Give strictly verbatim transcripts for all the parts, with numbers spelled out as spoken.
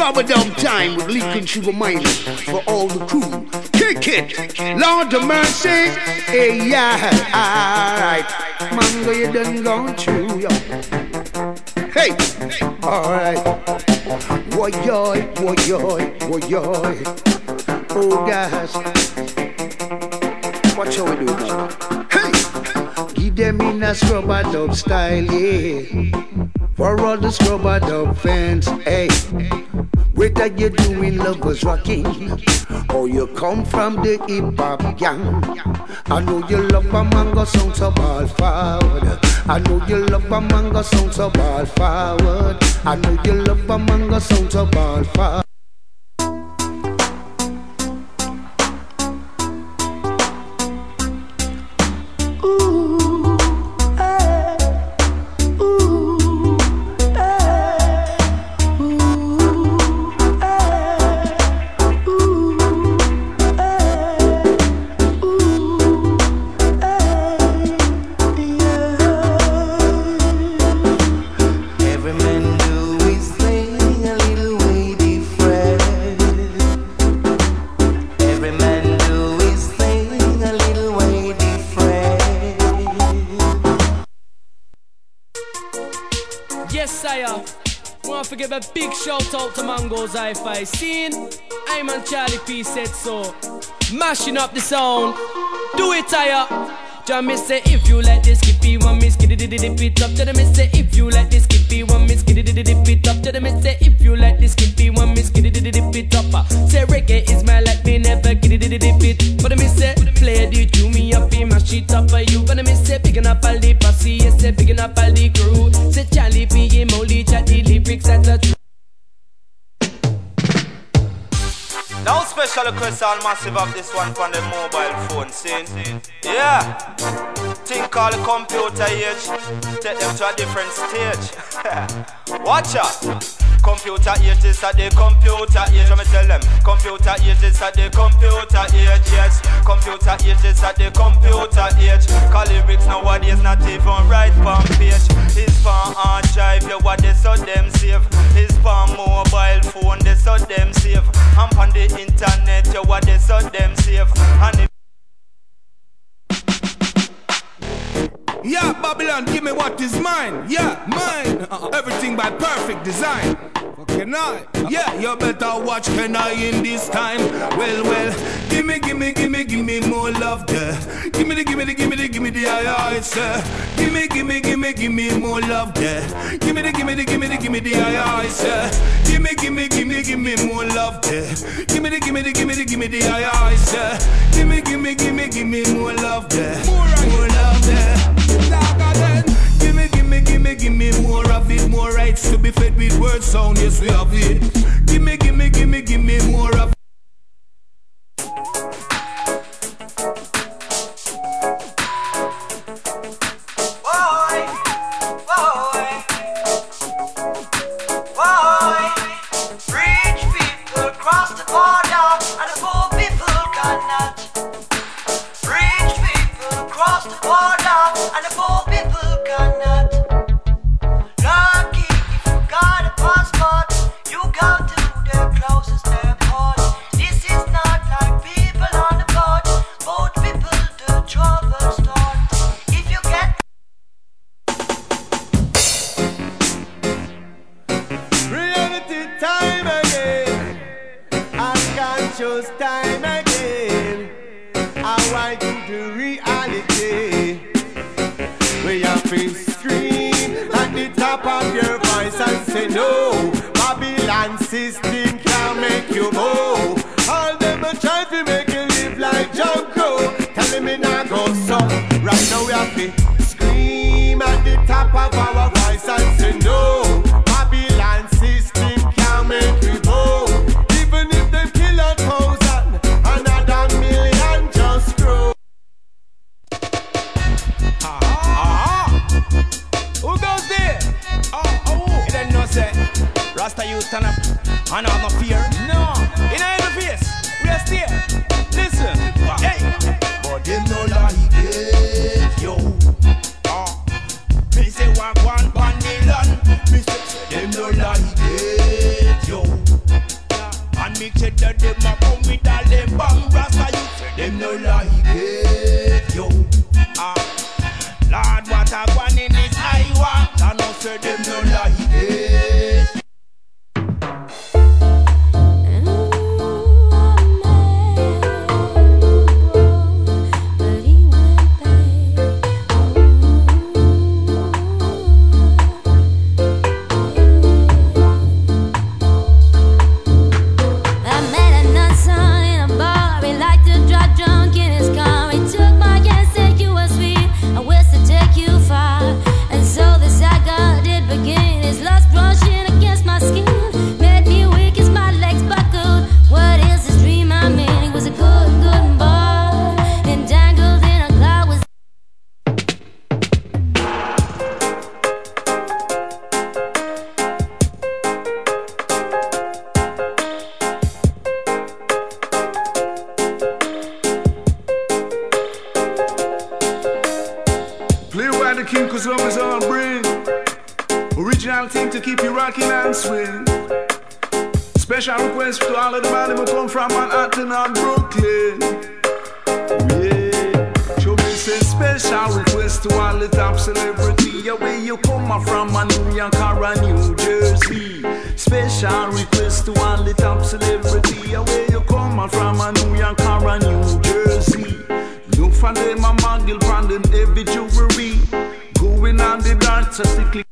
Rubber Dub Time with Lincoln Sugar Minor for all the crew. Kick it, Lord of mercy. Hey, yeah, alright. Mango, you done gone through, yo. Hey, alright. Woyoy, woyoy, woyoy. Oh, guys. What shall we do now? Hey, give them in a Scrubber Dub style, yeah. For all the Scrubber Dub fans, hey. Whether you're doing lovers rocking or you come from the hip hop gang, I know you love a mango song so ball forward. I know you love a mango song so ball forward. I know you love a mango song so ball forward. Give a big shout out to Mango's Hi-Fi scene. I'm on Charlie P said so. Mashing up the sound. Do it, Taya. John me say if you like this, skippy one me skiddy did dip it up. Tell me say if you like this, skippy one me skiddy did dip it up. Tell me say if you like this, skippy one me skiddy did dip it up. Say reggae is my life, me never giddy did dip it. But me say play the tune me up in my shit up for you. But me say biggin' up all the posse, yes say biggin' up all the crew. Say Charlie P him only chat the lyrics at the truth. Now special request on massive of this one from the mobile phone scene. Yeah, think call the computer age, take them to a different stage. Watch out. Computer age is at the computer age. Let me tell them. Computer age is at the computer age. Yes, computer age is at the computer age. Call lyrics nowadays not even right on page. It's on archive, yeah, what they so them save. It's on mobile phone, they so them save. I'm on the internet, yeah, what they so them save. And if yeah, Babylon, give me what is mine. Yeah, mine. Uh, everything by perfect design. Can I? Yeah, you better watch Can I in this time. Well, well, give me, give me, give me, give me more love there. Give me the, give me the, give me the, give me the aye aye, sir. Give me, give me, give me, give me more love there. Give me the, give me the, give me the, give me the aye aye, sir. Give me, give me, give me, give me more love there. Give me the, give me the, give me the, give me the aye aye, sir. Give me, give me, give me, give me more love there. More, more love there. Give me, give me, give me, give me more of it. More rights to be fed with word sound, yes we have it. Give me, give me, give me, give me more of it. boy, boy, boy. Rich people cross the border and the poor people cannot. Rich people cross the border and the poor people cannot. Lucky if you got a passport, you go to the closest airport. This is not like people on the boat. Boat people do trouble start. If you get Reality time again, unconscious time again. I want you to reality. We have to scream at the top of your voice and say no. Babylon system can make you move. All them a try to make you live like Junko. Tell me now go so. Right now we have to scream at the top of our voice and say no. Babylon system can make you move. Even if they kill a thousand, another million just grow. Who goes there? Oh, oh, you don't know, say Rasta youth stand up and have no fear. No, in every face, we are still. Listen, hey, but them no like it, yo. Oh, me say one one one million. Me say them no like it, yo. say them no like it. Special request to all of the man who come from Manhattan and Brooklyn. Yeah, show me say special request to all the top celebrity. Yeah, where you come from, a New York or a New Jersey. Special request to all the top celebrity. Yeah, where you come from, a New York or a New Jersey. Look for them a muggle from them heavy jewelry. Going on the dance to click.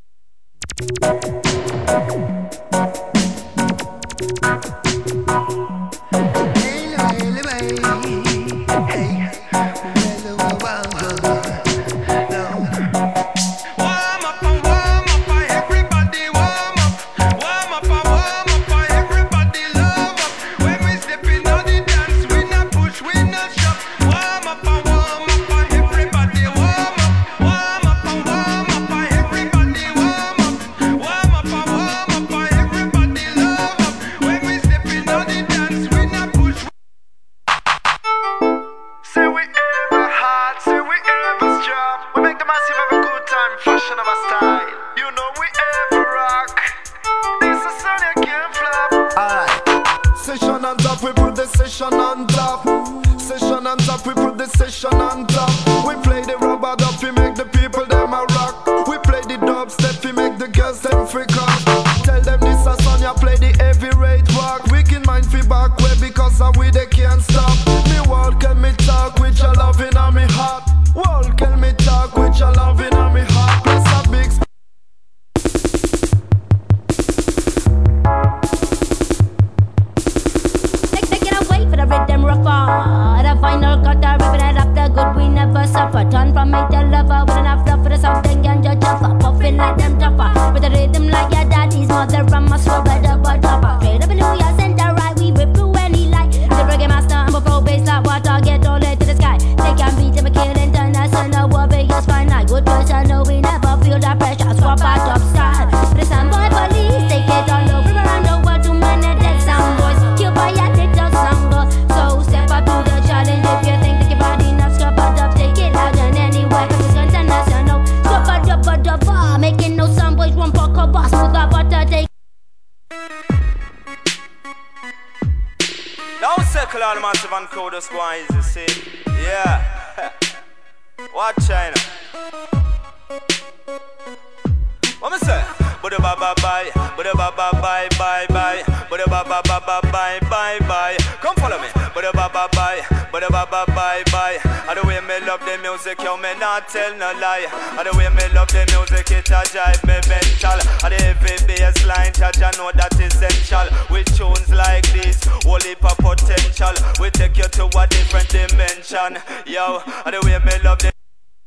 Tell no lie, and the way me love the music, it a drive me mental. And the heavy bass line, judge I know that essential. With tunes like this, whole heap of potential. We take you to a different dimension, yo. And the way me love the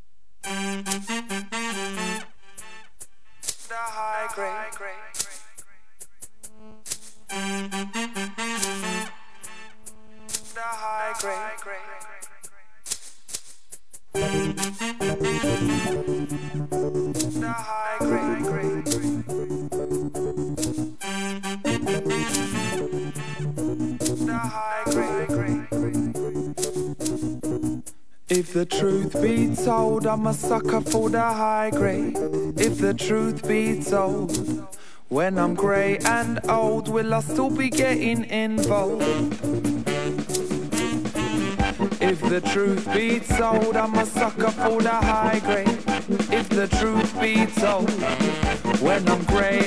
the high grade, the high grade. The high grade, the high grade. If the truth be told, I'm a sucker for the high grade. If the truth be told, when I'm grey and old, will I still be getting involved? If the truth be told, I'm a sucker for the high grade. If the truth be told, when I'm grey